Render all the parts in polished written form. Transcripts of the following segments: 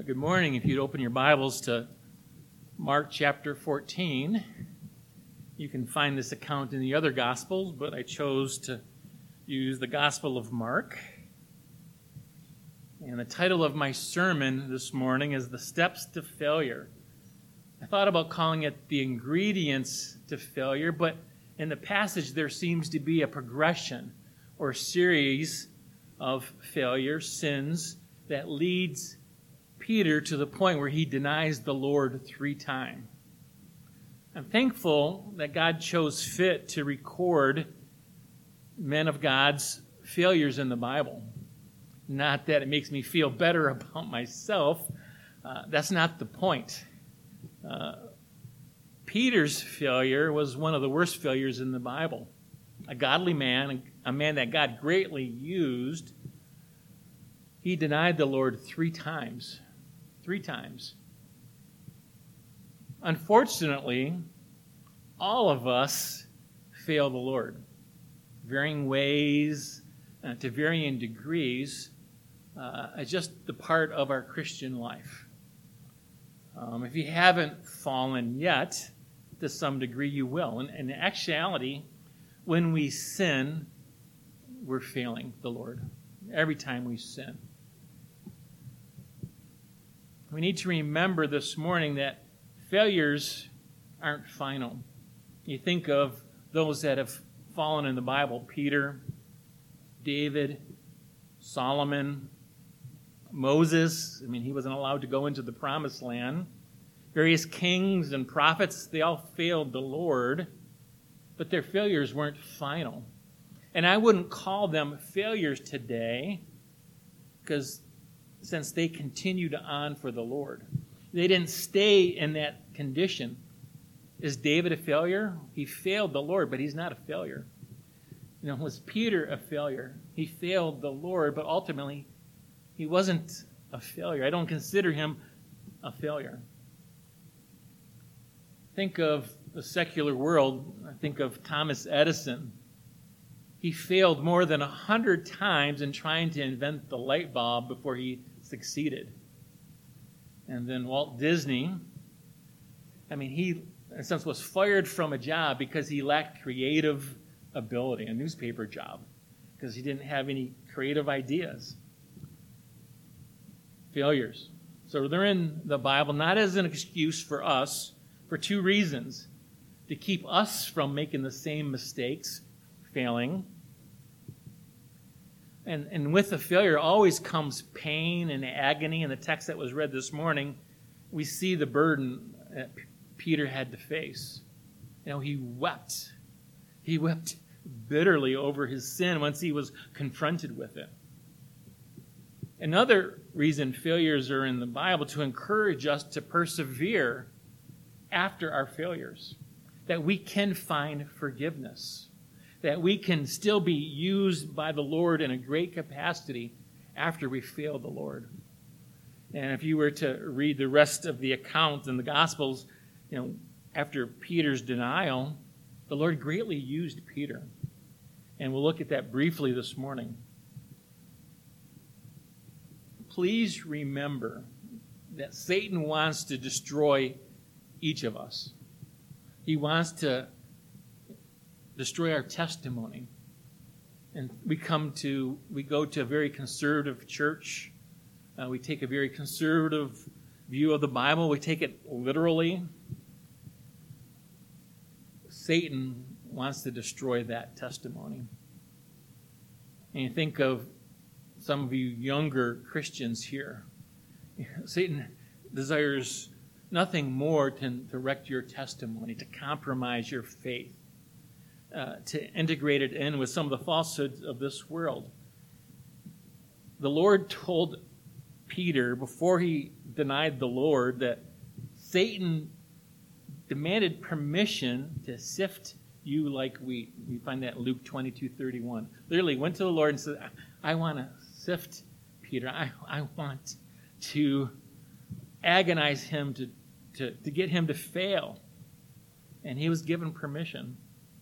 Good morning. If you'd open your Bibles to Mark chapter 14, you can find this account in the other Gospels, but I chose to use the Gospel of Mark. And the title of my sermon this morning is The Steps to Failure. I thought about calling it The Ingredients to Failure, but in the passage there seems to be a progression or series of failures, sins, that leads Peter to the point where he denies the Lord 3 times. I'm thankful that God chose fit to record men of God's failures in the Bible. Not that it makes me feel better about myself. That's not the point. Peter's failure was one of the worst failures in the Bible. A godly man, a man that God greatly used, he denied the Lord 3 times. 3 times. Unfortunately, all of us fail the Lord. Varying ways, to varying degrees. It's just the part of our Christian life. If you haven't fallen yet, to some degree you will. And in actuality, when we sin, we're failing the Lord. Every time we sin. We need to remember this morning that failures aren't final. You think of those that have fallen in the Bible: Peter, David, Solomon, Moses. He wasn't allowed to go into the promised land. Various kings and prophets, they all failed the Lord, but their failures weren't final. And I wouldn't call them failures today, because since they continued on for the Lord. They didn't stay in that condition. Is David a failure? He failed the Lord, but he's not a failure. Was Peter a failure? He failed the Lord, but ultimately he wasn't a failure. I don't consider him a failure. Think of the secular world. I think of Thomas Edison. He failed more than 100 times in trying to invent the light bulb before he succeeded. And then Walt Disney, he, in a sense, was fired from a job because he lacked creative ability, a newspaper job, because he didn't have any creative ideas. Failures. So they're in the Bible not as an excuse for us, for 2 reasons: to keep us from making the same mistakes, failing. And with the failure always comes pain and agony. In the text that was read this morning, we see the burden that Peter had to face. He wept. He wept bitterly over his sin once he was confronted with it. Another reason failures are in the Bible: to encourage us to persevere after our failures, that we can find forgiveness, that we can still be used by the Lord in a great capacity after we fail the Lord. And if you were to read the rest of the account in the Gospels, after Peter's denial, the Lord greatly used Peter. And we'll look at that briefly this morning. Please remember that Satan wants to destroy each of us. He wants to destroy our testimony. And we go to a very conservative church. We take a very conservative view of the Bible. We take it literally. Satan wants to destroy that testimony. And you think of some of you younger Christians here. Satan desires nothing more than to wreck your testimony, to compromise your faith, to integrate it in with some of the falsehoods of this world. The Lord told Peter before he denied the Lord that Satan demanded permission to sift you like wheat. We find that in Luke 22:31. Literally went to the Lord and said, I want to sift Peter. I want to agonize him, to get him to fail. And he was given permission.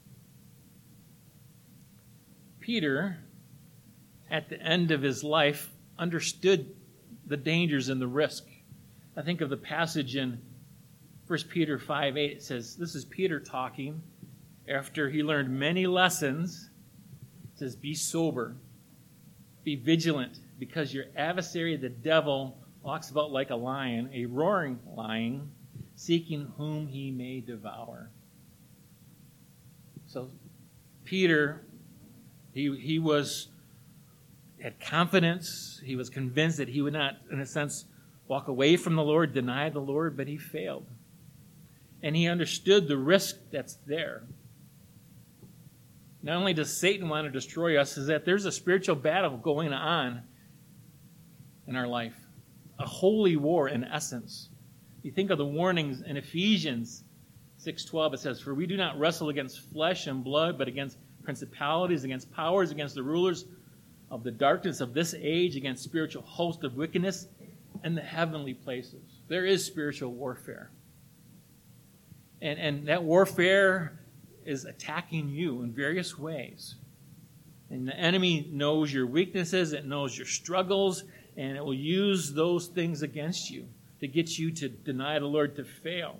Peter, at the end of his life, understood the dangers and the risk I think of the passage in 1 Peter 5:8. It says, this is Peter talking after he learned many lessons. It says, be sober, be vigilant, because your adversary, the devil, walks about like a lion, a roaring lion, seeking whom he may devour. So Peter, he had confidence. He was convinced that he would not, in a sense, walk away from the Lord, deny the Lord, but he failed. And he understood the risk that's there. Not only does Satan want to destroy us, is that there's a spiritual battle going on in our life. A holy war, in essence. You think of the warnings in Ephesians 6:12. It says, for we do not wrestle against flesh and blood, but against principalities, against powers, against the rulers of the darkness of this age, against spiritual hosts of wickedness in the heavenly places. There is spiritual warfare. And that warfare is attacking you in various ways. And the enemy knows your weaknesses, it knows your struggles, and it will use those things against you to get you to deny the Lord, to fail.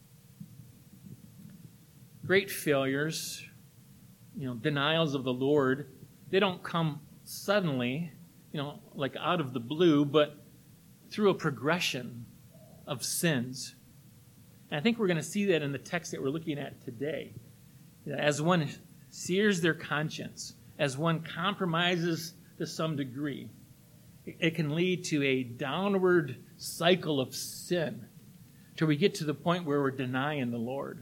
Great failures, denials of the Lord, they don't come suddenly, like out of the blue, but through a progression of sins. And I think we're going to see that in the text that we're looking at today. As one sears their conscience, as one compromises to some degree, it can lead to a downward cycle of sin till we get to the point where we're denying the Lord.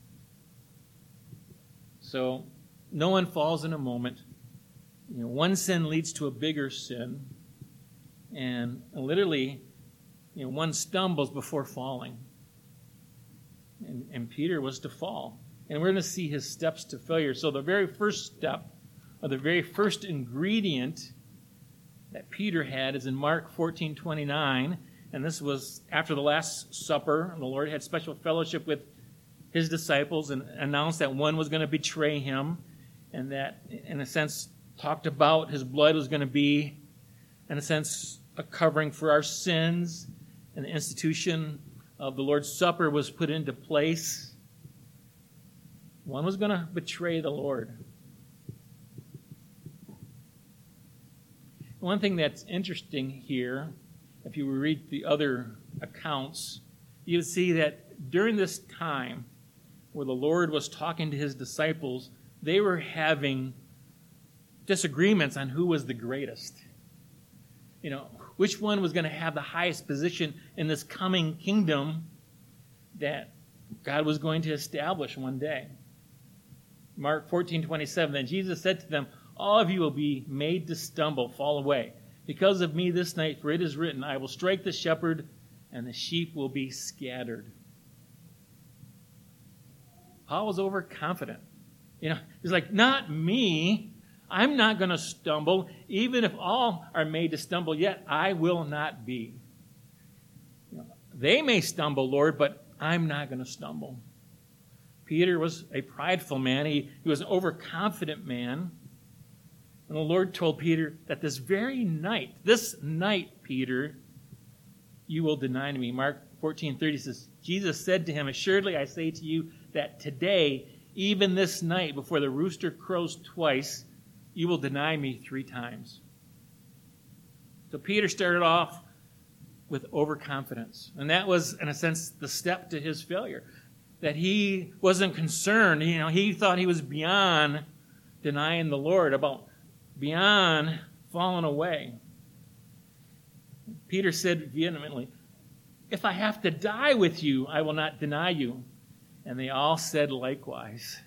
So no one falls in a moment. One sin leads to a bigger sin, and literally, one stumbles before falling. And Peter was to fall. And we're going to see his steps to failure. So the very first step, or the very first ingredient that Peter had, is in Mark 14:29. And this was after the Last Supper. And the Lord had special fellowship with his disciples and announced that one was going to betray him. And that, in a sense, talked about his blood was going to be, in a sense, a covering for our sins. And the institution of the Lord's Supper was put into place. One was going to betray the Lord. One thing that's interesting here, if you read the other accounts, you see that during this time where the Lord was talking to his disciples, they were having disagreements on who was the greatest. Which one was going to have the highest position in this coming kingdom that God was going to establish one day. Mark 14:27, then Jesus said to them, all of you will be made to stumble, fall away, because of me this night, for it is written, I will strike the shepherd, and the sheep will be scattered. Paul was overconfident. He's like, not me. I'm not going to stumble. Even if all are made to stumble, yet I will not be. They may stumble, Lord, but I'm not going to stumble. Peter was a prideful man. He was an overconfident man. And the Lord told Peter that this night, Peter, you will deny me. Mark 14:30 says, Jesus said to him, assuredly I say to you that today, even this night, before the rooster crows twice, you will deny me 3 times. So Peter started off with overconfidence. And that was, in a sense, the step to his failure. That he wasn't concerned. He thought he was beyond denying the Lord, beyond falling away. Peter said vehemently, if I have to die with you, I will not deny you. And they all said likewise.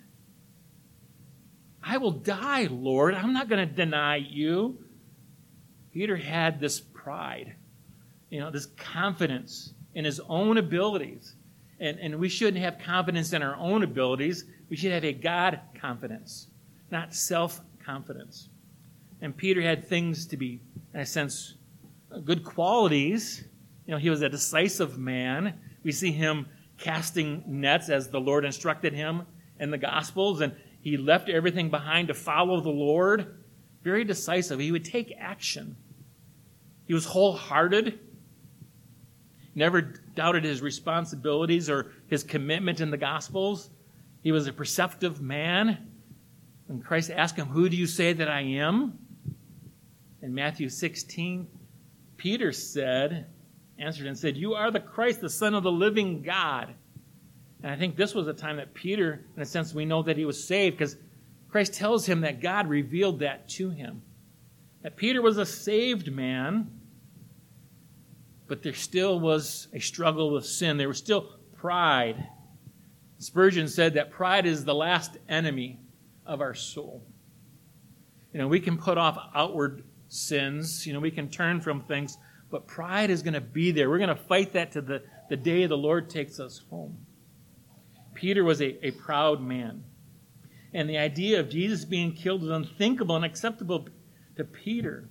I will die, Lord. I'm not going to deny you. Peter had this pride, this confidence in his own abilities. And we shouldn't have confidence in our own abilities. We should have a God confidence, not self-confidence. And Peter had things to be, in a sense, good qualities. He was a decisive man. We see him casting nets as the Lord instructed him in the Gospels, and he left everything behind to follow the Lord. Very decisive. He would take action. He was wholehearted. never doubted his responsibilities or his commitment in the Gospels. He was a perceptive man. When Christ asked him, "Who do you say that I am?" In Matthew 16, Peter answered and said, "You are the Christ, the Son of the living God." And I think this was a time that Peter, in a sense, we know that he was saved because Christ tells him that God revealed that to him. That Peter was a saved man, but there still was a struggle with sin. There was still pride. Spurgeon said that pride is the last enemy of our soul. We can put off outward sins. We can turn from things, but pride is going to be there. We're going to fight that to the day the Lord takes us home. Peter was a proud man. And the idea of Jesus being killed was unthinkable and unacceptable to Peter.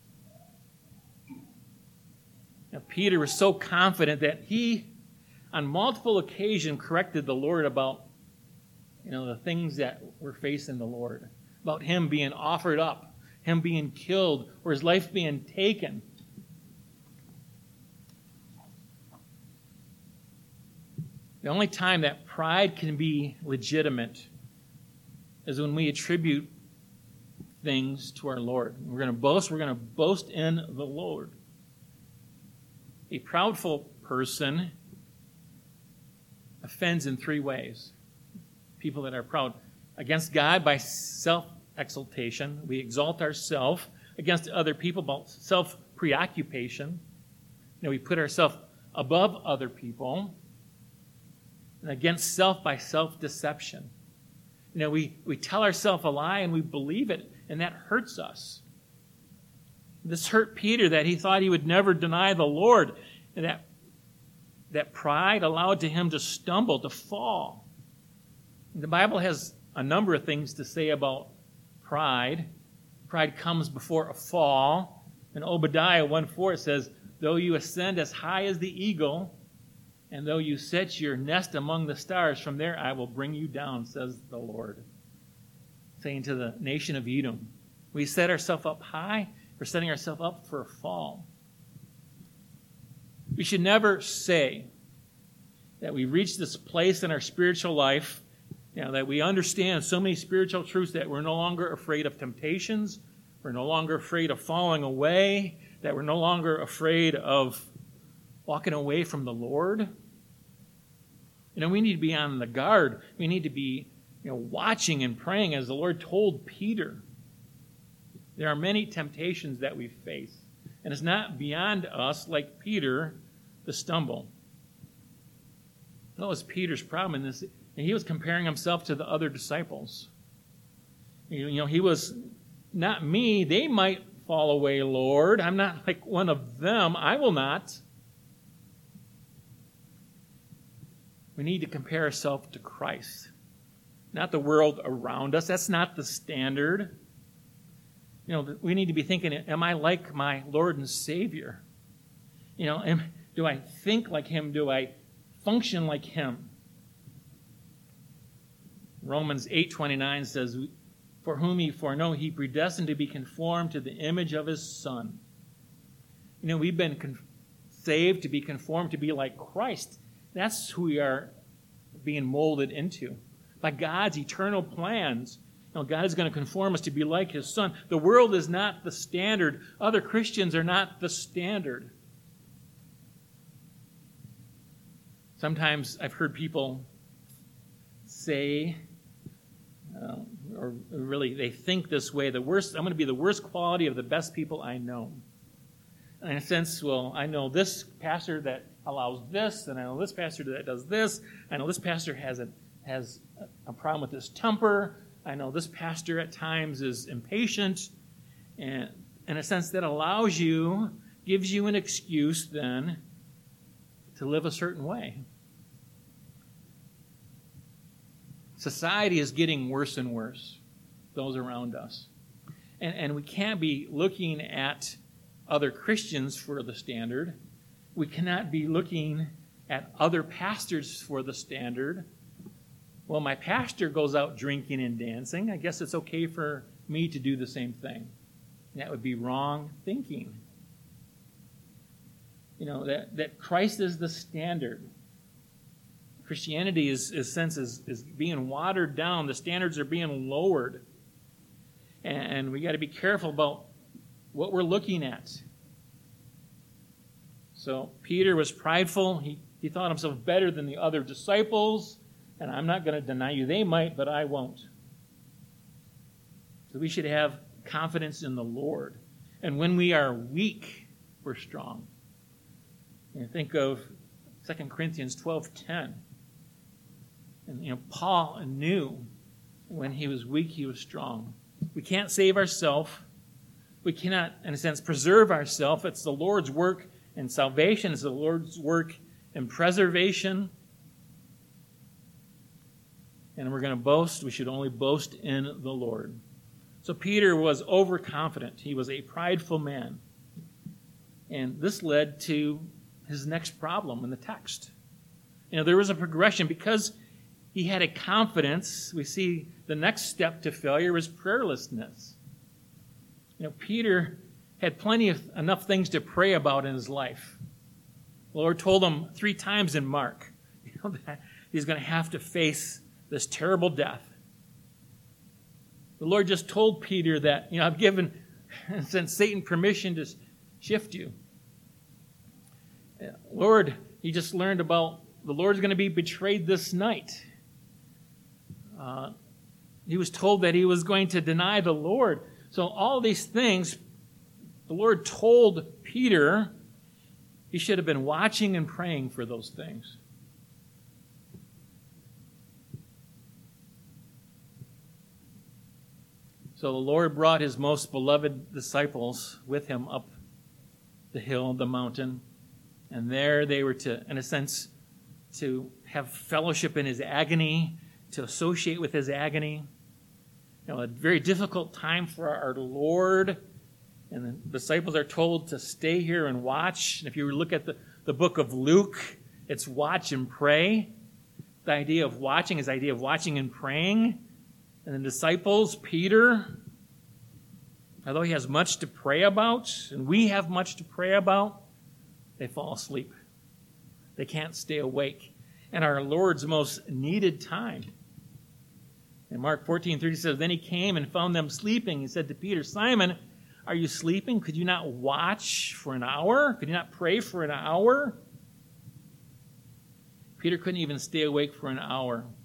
Now, Peter was so confident that he, on multiple occasions, corrected the Lord about the things that were facing the Lord, about him being offered up, him being killed, or his life being taken. The only time that pride can be legitimate is when we attribute things to our Lord. We're going to boast in the Lord. A proudful person offends in three ways. People that are proud. Against God by self-exaltation. We exalt ourselves. Against other people by self-preoccupation. We put ourselves above other people. And against self by self-deception. We tell ourselves a lie and we believe it, and that hurts us. This hurt Peter that he thought he would never deny the Lord, and that pride allowed him to stumble, to fall. The Bible has a number of things to say about pride. Pride comes before a fall. In Obadiah 1:4 it says, "Though you ascend as high as the eagle, and though you set your nest among the stars, from there I will bring you down, says the Lord." Saying to the nation of Edom, we set ourselves up high, we're setting ourselves up for a fall. We should never say that we reach this place in our spiritual life, that we understand so many spiritual truths that we're no longer afraid of temptations, we're no longer afraid of falling away, that we're no longer afraid of walking away from the Lord. We need to be on the guard. We need to be watching and praying as the Lord told Peter. There are many temptations that we face, and it's not beyond us, like Peter, to stumble. That was Peter's problem in this. And he was comparing himself to the other disciples. He was, "Not me. They might fall away, Lord. I'm not like one of them. I will not." We need to compare ourselves to Christ, not the world around us. That's not the standard. We need to be thinking, am I like my Lord and Savior? Do I think like him? Do I function like him? Romans 8:29 says, "For whom he foreknow, he predestined to be conformed to the image of his Son." We've been saved to be conformed to be like Christ. That's who we are being molded into. By God's eternal plans, God is going to conform us to be like his Son. The world is not the standard. Other Christians are not the standard. Sometimes I've heard people say, or really they think this way, I'm going to be the worst quality of the best people I know. And in a sense, I know this pastor that allows this, and I know this pastor that does this. I know this pastor has a problem with his temper. I know this pastor at times is impatient. And in a sense, that gives you an excuse then to live a certain way. Society is getting worse and worse, those around us. And we can't be looking at other Christians for the standard. We cannot be looking at other pastors for the standard. Well, my pastor goes out drinking and dancing. I guess it's okay for me to do the same thing. That would be wrong thinking. that Christ is the standard. Christianity is being watered down. The standards are being lowered. And we got to be careful about what we're looking at. So Peter was prideful. He thought himself better than the other disciples. And I'm not going to deny you. They might, but I won't. So we should have confidence in the Lord. And when we are weak, we're strong. And think of 2 Corinthians 12:10. And Paul knew when he was weak, he was strong. We can't save ourselves. We cannot, in a sense, preserve ourselves. It's the Lord's work in salvation. It's the Lord's work in preservation. And we're going to boast. We should only boast in the Lord. So Peter was overconfident. He was a prideful man. And this led to his next problem in the text. There was a progression. Because he had a confidence, we see the next step to failure was prayerlessness. Peter had enough things to pray about in his life. The Lord told him 3 times in Mark that he's going to have to face this terrible death. The Lord just told Peter that, I've given, since Satan, permission to shift you. Lord, he just learned about the Lord's going to be betrayed this night. He was told that he was going to deny the Lord. So all these things, the Lord told Peter he should have been watching and praying for those things. So the Lord brought his most beloved disciples with him up the hill, the mountain, and there they were to, in a sense, to have fellowship in his agony, to associate with his agony. A very difficult time for our Lord. And the disciples are told to stay here and watch. And if you look at the book of Luke, it's watch and pray. The idea of watching is the idea of watching and praying. And the disciples, Peter, although he has much to pray about, and we have much to pray about, they fall asleep. They can't stay awake. And our Lord's most needed time. In Mark 14:30 says, then he came and found them sleeping. He said to Peter, Simon, are you sleeping? Could you not watch for an hour? Could you not pray for an hour? Peter couldn't even stay awake for an hour.